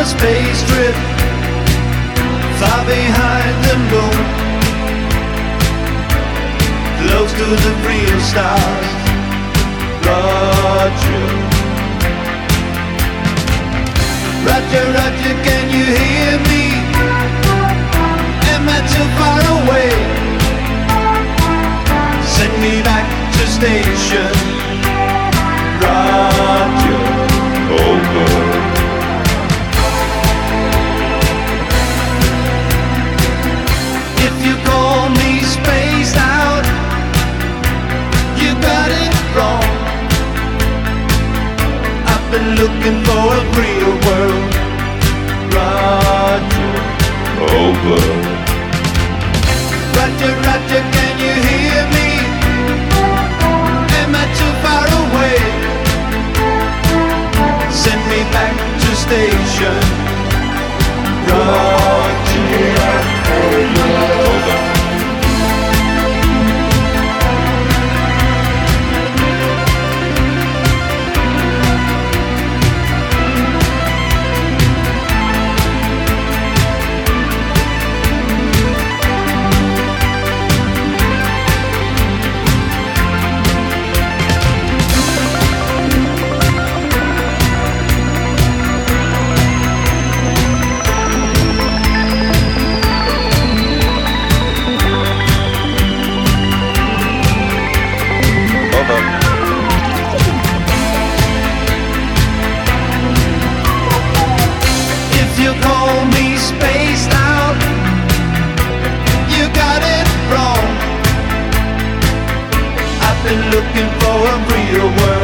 space trip, far behind the moon, close to the real stars. Roger, Roger, Roger, can you hear me? Am I too far away? Send me back to station. Roger, over. If you call me spaced out, you got it wrong. I've been looking for a real world. Roger, over. Roger, Roger, can you hear me? Am I too far away? Send me back to station. Roger, over. Looking for a real world.